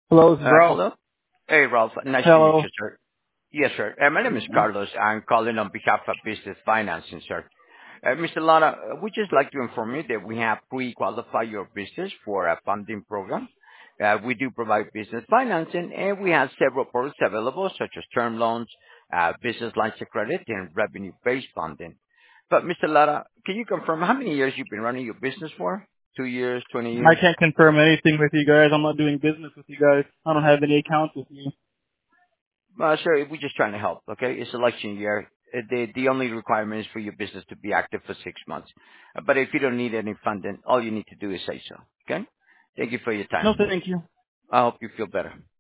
Hello, this is Ralph. Hello. Hey, Ralph. Nice to meet Hello. you, sir. Yes, sir. My name is Carlos. I'm calling on behalf of Business Financing, sir. Mr. Lara, we'd just like to inform you that we have pre-qualified your business for a funding program. We do provide business financing, and we have several products available, such as term loans, business lines of credit, and revenue-based funding. But, Mr. Lara, can you confirm how many years you've been running your business for? 2 years, 20 I years? can't confirm anything with you guys. I'm not doing business with you guys. I don't have any accounts with you. Sir, we're just trying to help, okay? It's election year. The only requirement is for your business to be active for 6 months. But if you don't need any funding, all you need to do is say so, okay? Thank you for your No, time. thank you. I hope you feel better.